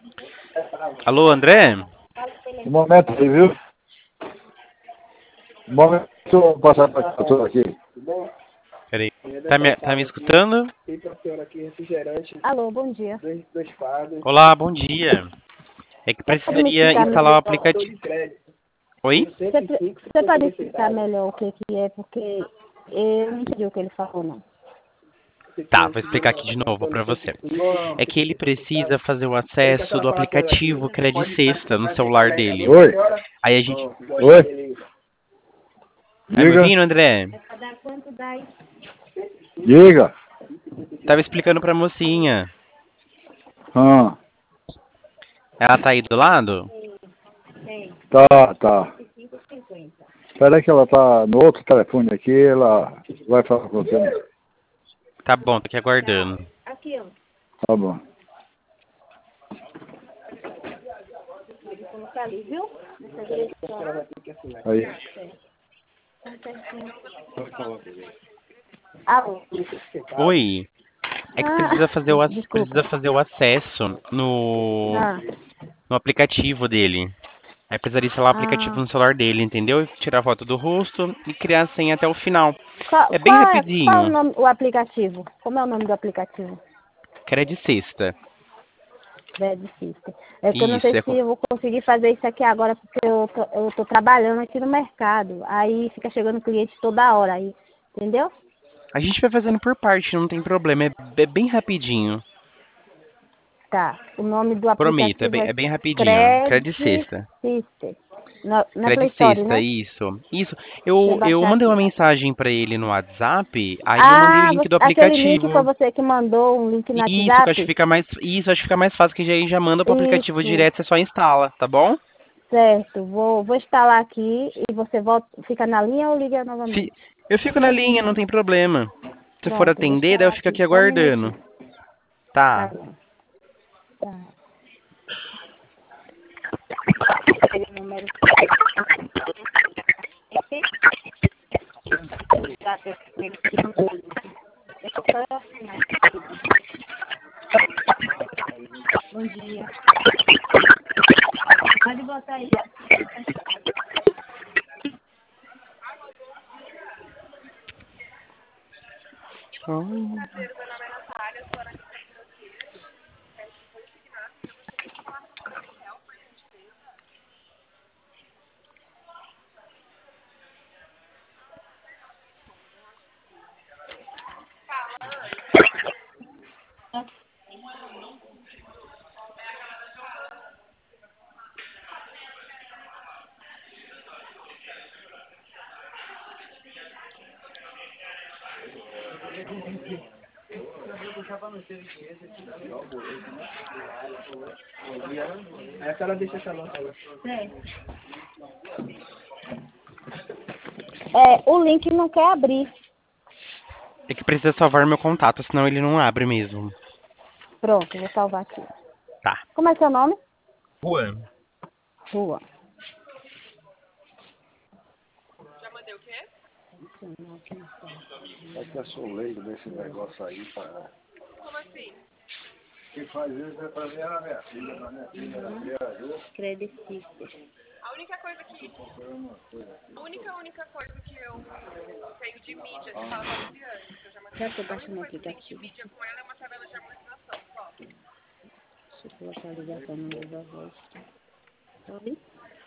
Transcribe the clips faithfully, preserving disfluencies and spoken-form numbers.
Alô, André? Um momento aí, viu? Um momento, deixa eu passar para a doutora aqui. Peraí. Tá me, tá me escutando? Alô, bom dia. Olá, bom dia. É que Você pode me precisaria explicar instalar o melhor? aplicativo. Oi? Você, você pode explicar melhor o que, que é, porque eu não entendi o que ele falou, não. Tá, vou explicar aqui de novo pra você. É que ele precisa fazer o acesso do aplicativo que é de sexta no celular dele. Oi? Aí a gente. Oi? Tá me Diga? ouvindo, André? É pra dar quanto dá isso? Diga? Tava explicando pra mocinha. Ah, Ela tá aí do lado? Tem, tá, tá. cinco e cinquenta. Espera aí que ela tá no outro telefone aqui, ela vai falar com você. Tá bom, tô aqui aguardando. Aqui, ó. Tá bom. Pode colocar ali, viu? Nessa direção. Aí. Tá certinho. Alô? Oi. É que Ah, precisa fazer o, ac- desculpa. precisa fazer o acesso no, Ah, no aplicativo dele. Aí precisaria instalar o aplicativo ah. no celular dele, entendeu? Tirar a foto do rosto e criar a senha até o final. Qual, É bem qual é, qual é o rapidinho. nome, o aplicativo? Como é o nome do aplicativo? Que era de sexta. É difícil. É que eu não Isso, sei é se com... eu vou conseguir fazer isso aqui agora, porque eu tô, eu tô trabalhando aqui no mercado. Aí fica chegando cliente toda hora aí, entendeu? A gente vai fazendo por parte, não tem problema. É, é bem rapidinho. Tá. O nome do Prometo, é aplicativo bem, é é bem rapidinho. Que era de Credit sexta. System. Na, Que na era Play de Store, sexta, né? isso. Isso. Deixa eu Eu, eu baixar mandei uma aqui. mensagem pra ele no WhatsApp, aí eu mandei o Ah, link você- do aquele link foi aplicativo. você que mandou um link no Isso, que eu acho que WhatsApp? fica mais, isso, acho que fica mais fácil, que já, já manda pro aplicativo Isso, direto, você só instala, tá bom? certo. Vou, vou instalar aqui e você volta, fica na linha ou liga Fi- novamente? Eu fico na linha, não tem problema. Se for Pronto, vou atender, daí eu instalar fico aqui. aqui Só um aguardando. minutinho. Tá Tá. bom. Tá. Aquele número. Bom dia. Pode botar aí. Aí a senhora deixa essa nota aí. É, o link não quer abrir. É que precisa salvar meu contato, senão ele não abre mesmo. Pronto, vou salvar aqui. Tá. Como é seu nome? Juan. Rua. É que eu sou leigo nesse negócio aí, para... Quem faz isso é pra mim, era minha filha, pra minha filha, ela viajou. Credit System. A única coisa que. A única, única coisa que eu tenho de mídia que fala com a Luciane, que eu já mandei. Já estou A baixando única o coisa que eu tenho de aplicativo. mídia com ela é uma tabela de harmonização, só. Deixa eu colocar a ligação no meu da voz. Sabe?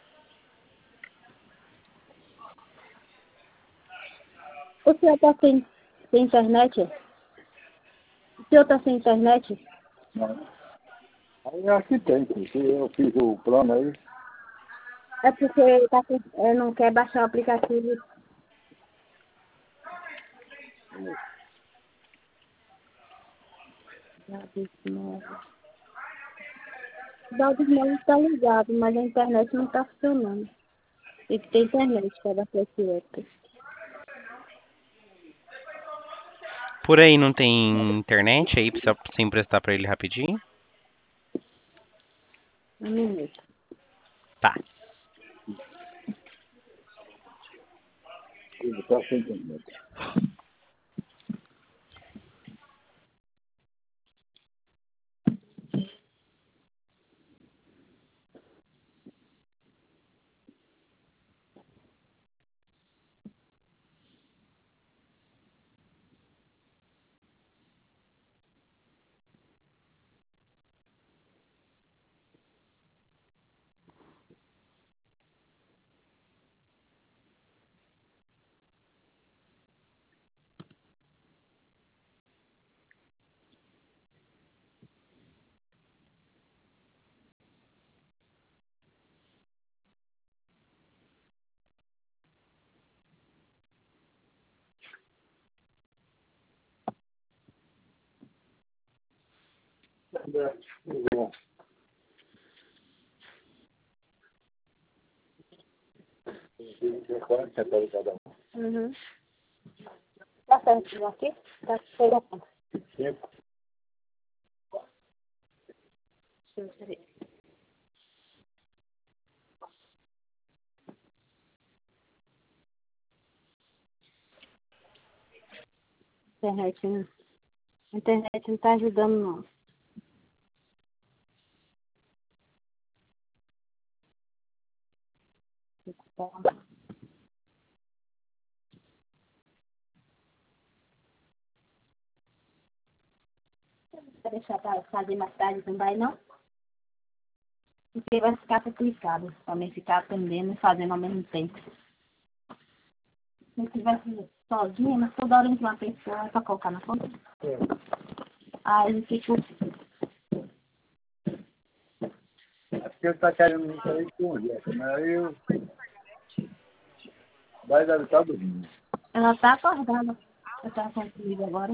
O senhor está sem, sem internet? O senhor está sem internet? Não. Aí aqui tem, porque eu fiz o plano aí. É porque tá com, é, não quer baixar o aplicativo. O Dados Móvel está ligado, mas a internet não está funcionando. Tem que ter internet para dar para esse outro. Por aí não tem internet aí, precisa se emprestar pra ele rapidinho? Um minuto. Tá. Ele tá sem internet. Bom. Cada um. Uhum. Tá certo, aqui? Tá certo. Cinco. Deixa eu ver. Internet, né? A internet não tá ajudando, não. Vai deixar pra fazer mais tarde, não vai, não? Porque vai ficar complicado. Também ficar atendendo e fazendo ao mesmo tempo. Se eu tivesse sozinha, mas toda hora entra uma pessoa, é pra colocar na conta. É. Aí fica. Acho que ele está querendo me sair com o Jeff, mas aí eu... Vai dar estar dormindo. Ela tá acordada. Ela tá comigo agora.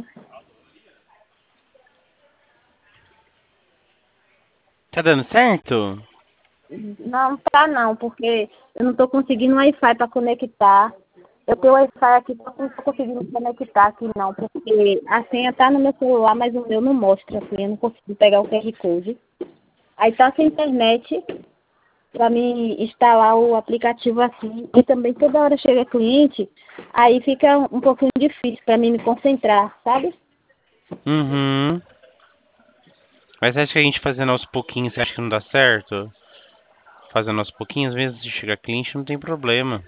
Tá dando certo? Não tá não, porque eu não tô conseguindo Wi-Fi para conectar. Eu tenho Wi-Fi aqui, só que eu não tô conseguindo conectar aqui não, porque a senha tá no meu celular, mas o meu não mostra, assim, eu não consigo pegar o Q R Code. Aí tá sem internet para mim instalar o aplicativo assim. E também toda hora chega cliente, aí fica um pouquinho difícil para mim me concentrar, sabe? Uhum. Mas acho que a gente fazendo aos pouquinhos, você acha que não dá certo? Fazendo aos pouquinhos, mesmo se chegar cliente, não tem problema.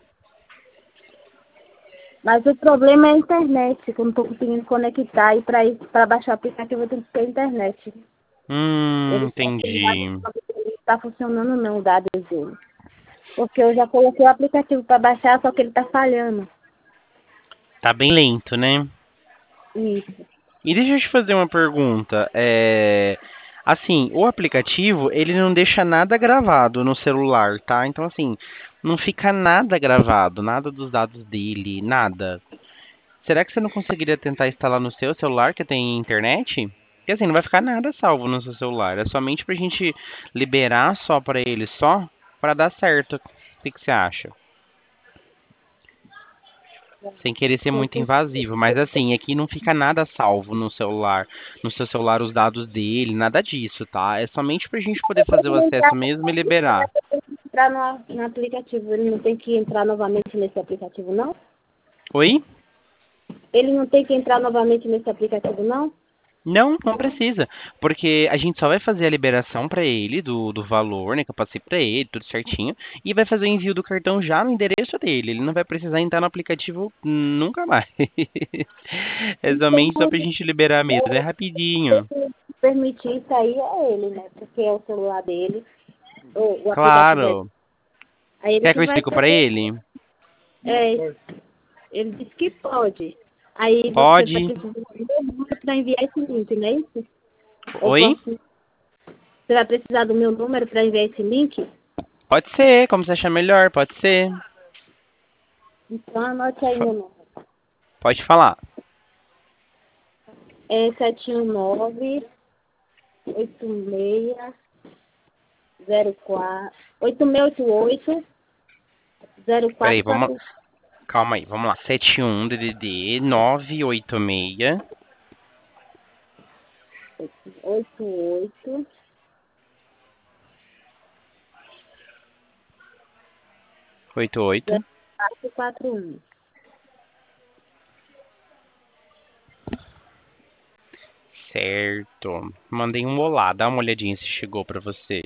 Mas o problema é a internet, que eu não tô conseguindo conectar e para ir para baixar o aplicativo eu tenho que ter internet. Hum, Ele entendi. está funcionando não, o dados dele. Porque eu já coloquei o aplicativo para baixar, só que ele está falhando. Tá bem lento, né? Isso. E deixa eu te fazer uma pergunta. É... Assim, o aplicativo, ele não deixa nada gravado no celular, tá? Então, assim, não fica nada gravado, nada dos dados dele, nada. Será que você não conseguiria tentar instalar no seu celular que tem internet? Porque assim, não vai ficar nada salvo no seu celular. É somente pra gente liberar só pra ele só, pra dar certo. O que que você acha? Sem querer ser muito invasivo, mas assim, aqui não fica nada salvo no celular, no seu celular os dados dele, nada disso, tá? É somente pra gente poder fazer o acesso mesmo e liberar. Entrar no, no aplicativo, ele não tem que entrar novamente nesse aplicativo, não? Oi? Ele não tem que entrar novamente nesse aplicativo, não? Não, não precisa, porque a gente só vai fazer a liberação pra ele do, do valor, né, que eu passei pra ele, tudo certinho, e vai fazer o envio do cartão já no endereço dele. Ele não vai precisar entrar no aplicativo nunca mais. É somente só pra gente liberar mesmo, é rapidinho. Se permitir isso aí é ele, né? Porque é o celular dele, o, o aplicativo é. Claro. Aí ele Quer que que eu vai explique pra fazer. ele? É, ele disse que pode. Aí você vai Pode. precisar do meu número para enviar esse link, não é isso? Ou Oi? posso... Você vai precisar do meu número para enviar esse link? Pode ser, como você achar melhor, pode ser. Então anote aí meu número. Pode falar. É sete um nove, oito seis, zero quatro, oito seis oito oito, zero Peraí, quatro vamos. quatro Calma aí, vamos lá. sete um D D D nove oito seis oito oito, oito oito. quatro quatro um. Certo. Mandei um olá, dá uma olhadinha se chegou pra você.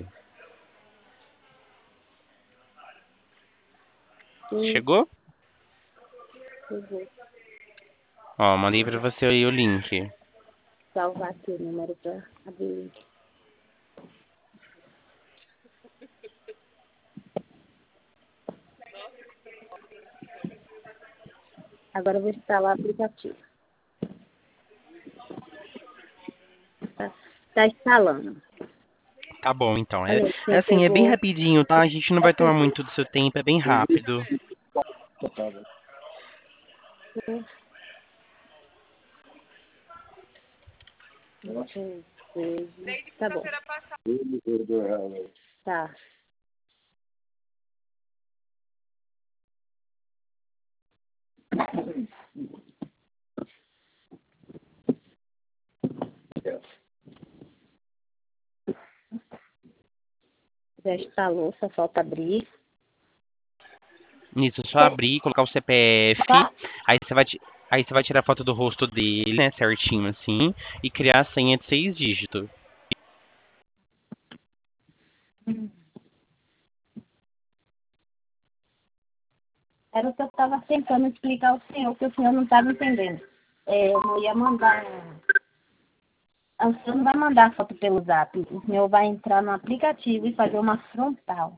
Sim, Chegou? eu Ó, mandei pra você aí o link. salvar aqui o número para abrir. Agora eu vou instalar o aplicativo. Tá, tá instalando. Tá bom, então. É, Olha, é quem assim, é bem pegou. rapidinho, tá? A gente não vai tomar muito do seu tempo, é bem rápido. Deixa eu Desde Tá bom. quinta-feira passada. Ele perdeu ela. Tá. Já instalou, só falta abrir. Isso, só abrir, colocar o C P F, Tá. aí você vai, ti- aí você vai tirar a foto do rosto dele, né, certinho assim, e criar a senha de seis dígitos. Era o que eu estava tentando explicar ao senhor, que o senhor não estava entendendo. É, eu ia mandar. O senhor não vai mandar foto pelo zap. O senhor vai entrar no aplicativo e fazer uma frontal.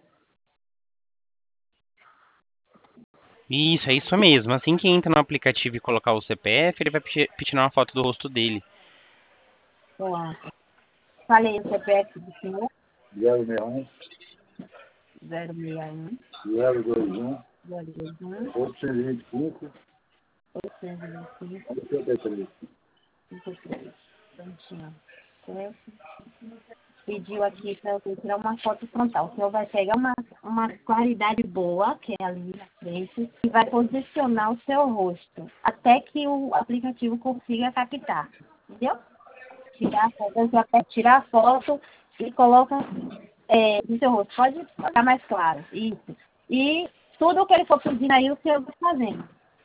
Isso, é isso mesmo. Assim que entra no aplicativo e colocar o C P F, ele vai pedir pedir uma foto do rosto dele. Boa. Falei o C P F do senhor. zero seis um, zero seis um, zero dois um, zero dois um, oitocentos e vinte e cinco, oitocentos e vinte e cinco, oitenta e três. cinquenta e três. Prontinho. Certo? Pediu aqui para eu tirar uma foto frontal. O senhor vai pegar uma, uma claridade boa, que é ali na frente, e vai posicionar o seu rosto, até que o aplicativo consiga captar. Entendeu? Tirar a foto, já pode tirar a foto e coloca é, no seu rosto. Pode ficar mais claro. Isso. E tudo o que ele for pedindo aí, o senhor vai fazendo.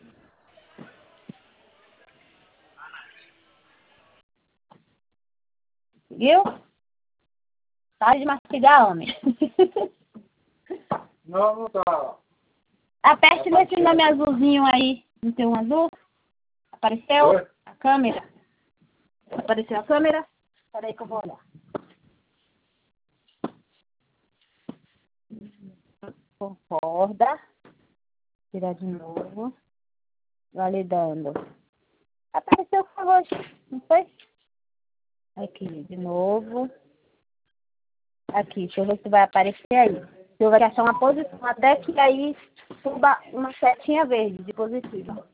Viu? Para de mastigar, homem. Não, não tá. Aperte nesse nome azulzinho aí. Não tem um azul? Apareceu? Oi? A câmera? Apareceu a câmera? Espera aí que eu vou olhar. Concorda. Tirar de novo. Validando. Apareceu com o rosto, não foi? Aqui, de novo. Aqui, seu rosto vai aparecer aí. Você vai achar uma posição até que aí suba uma setinha verde de positiva.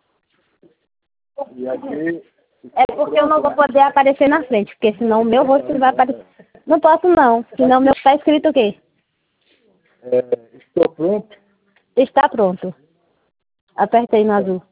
E aqui, É porque eu não vou poder aparecer na frente, porque senão o meu rosto vai aparecer. Não posso não, senão meu tá escrito o quê? é, estou pronto. Está pronto. Apertei no azul.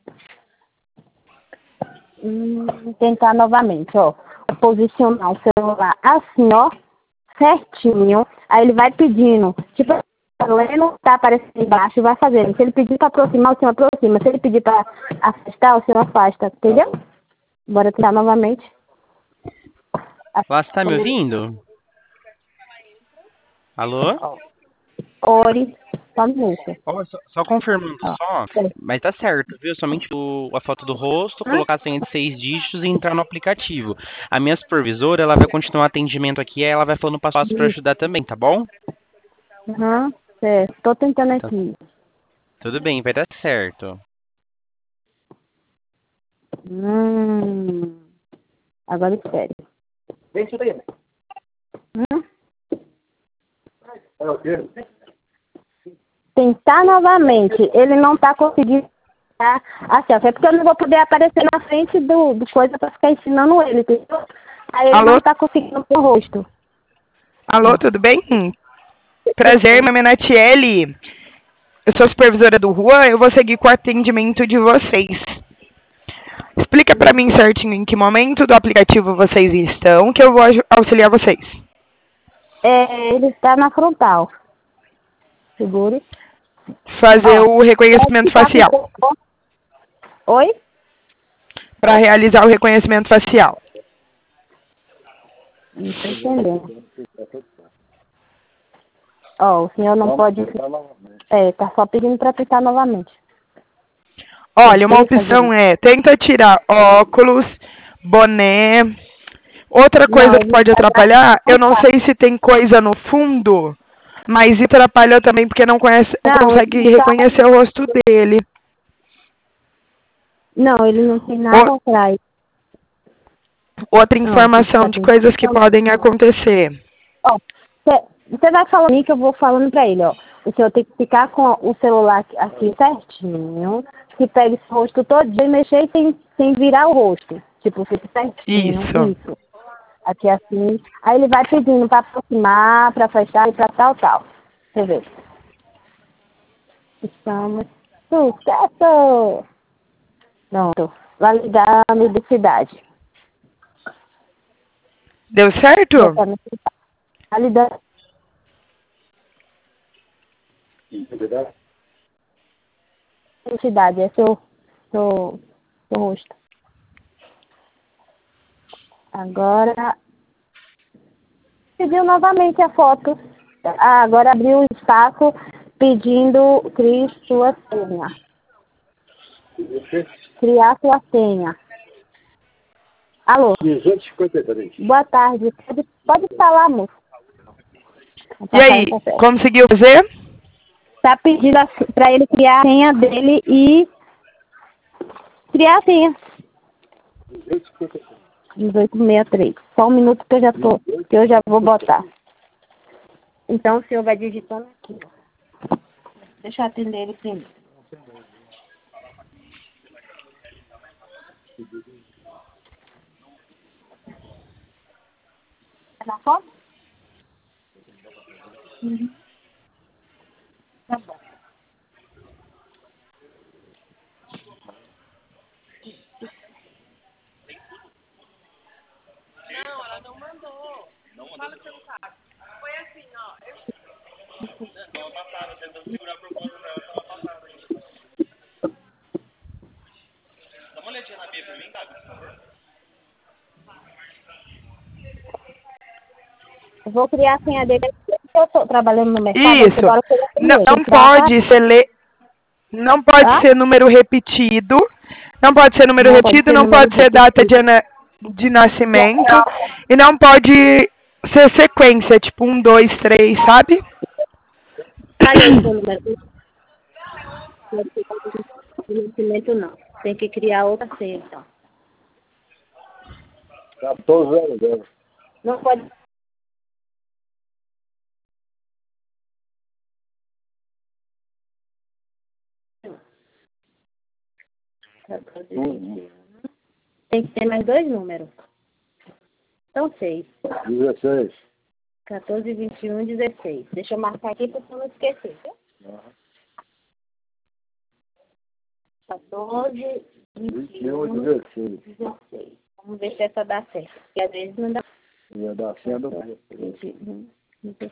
Hum, tentar novamente, ó. Posicionar o celular assim, ó. Certinho. Aí ele vai pedindo. Tipo, lendo, tá aparecendo embaixo, vai fazendo. Se ele pedir pra aproximar, o senhor aproxima. Se ele pedir pra afastar, o senhor afasta. Entendeu? Bora tentar novamente. Lá, você tá me ouvindo? Alô? Ori. Só um minuto. Ó, só, só confirmando Ó. só, mas tá certo, viu? Somente o, a foto do rosto, colocar a senha de seis dígitos e entrar no aplicativo. A minha supervisora, ela vai continuar atendimento aqui, aí ela vai falando passo a passo pra ajudar também, tá bom? Uhum. Certo. Tô tentando Tá. aqui. Tudo bem, vai dar certo. Hum. Agora espere. Vem isso daí, né? Hum? É o quê? Tentar novamente. Ele não tá conseguindo. Tá? Assim, ó, é porque eu não vou poder aparecer na frente do, do coisa pra ficar ensinando ele, entendeu? Aí ele Alô? não tá conseguindo pro rosto. Alô, tudo bem? Prazer, meu nome é Natiele. Eu sou supervisora do Juan, eu vou seguir com o atendimento de vocês. Explica pra mim certinho em que momento do aplicativo vocês estão, que eu vou aju- auxiliar vocês. É, ele está na frontal. Segure. Fazer Ó, o reconhecimento tá facial. com- Oi? Para realizar o reconhecimento facial. Não tô entendendo. Ó, o senhor não pode... É, tá só pedindo para aplicar novamente. Olha, uma Tentei fazer opção é, tenta tirar óculos, boné. Outra coisa Não, que ele pode tá- atrapalhar, eu não sei se tem coisa no fundo, mas isso atrapalha também porque não, conhece, não Não, consegue ele tá- reconhecer o rosto dele. Não, ele não tem nada Ó. atrás. Outra Não, informação tá de bem. coisas que podem acontecer. Ó, você vai falando aí que eu vou falando pra ele, ó. O senhor tem que ficar com o celular aqui, aqui certinho, que pegue esse rosto todo e mexer sem, sem virar o rosto. Tipo, fica certinho. Isso. Isso. aqui assim. Aí ele vai pedindo para aproximar, para fechar e para tal, tal. Você vê. Estamos. Sucesso! Pronto. Validar a identidade. Deu certo? Validar. Identidade? Identidade, é seu, seu, seu rosto. Agora, pediu novamente a foto. Ah, agora abriu o espaço pedindo crie sua senha. Criar sua senha. Alô? dezoito e cinquenta e três. Boa tarde. Pode, pode falar, moço. E aí, conseguiu fazer? Tá pedindo para ele criar a senha dele e criar a senha. dezoito e sessenta e três. Só um minuto que eu já tô, que eu já vou botar. Então o senhor vai digitando aqui. Deixa eu atender ele primeiro. Tá na foto? Uhum. Tá bom. Não, ela não mandou. Não mandou. Fala pelo caso. Foi assim, ó. Eu... Tava passada, tentando segurar por conta dela, tava passada ainda. Dá uma olhadinha na Bia pra mim, Gabi, por favor. Eu vou criar a senha dele. Eu tô trabalhando no mercado. Isso. Agora eu Não, primeiro, não tá? pode ser le... não pode Tá? ser número repetido. Não pode ser número Não pode repetido, ser não número pode ser data de, ana- de nascimento. E não pode ser sequência, tipo um, dois, três, sabe? Cadê o seu número? Nascimento não. Tem que criar outra senha, então. quatorze zero zero. Não pode. Tem que ter mais dois números. São seis. dezesseis. quatorze, vinte e um, dezesseis. Deixa eu marcar aqui para você não esquecer. Viu? quatorze, vinte e um, dezesseis. dezesseis. Vamos ver se essa dá certo. Porque às vezes não dá. Ia dar senha do vinte e um, dezesseis.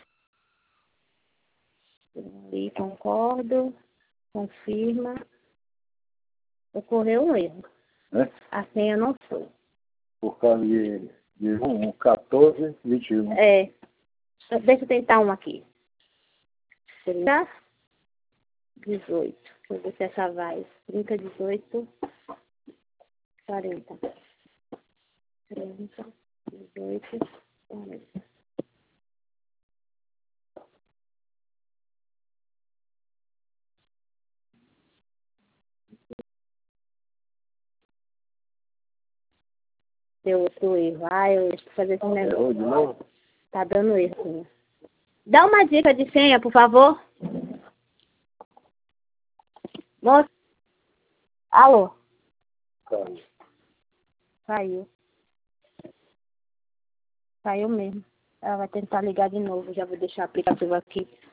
E concordo. Confirma. Ocorreu um erro. É? A senha não foi. Por causa de, de um, quatorze, vinte e um. É. Deixa eu tentar um aqui. trinta, dezoito. Deixa eu ver se essa vai. trinta, dezoito, quarenta. trinta, dezoito, quarenta. Deu outro erro. Ah, eu deixa eu fazer esse negócio. Errou de novo? Tá dando erro, senha. Dá uma dica de senha, por favor. Moço. Alô? Caiu. Caiu. Caiu mesmo. Ela vai tentar ligar de novo. Já vou deixar o aplicativo aqui.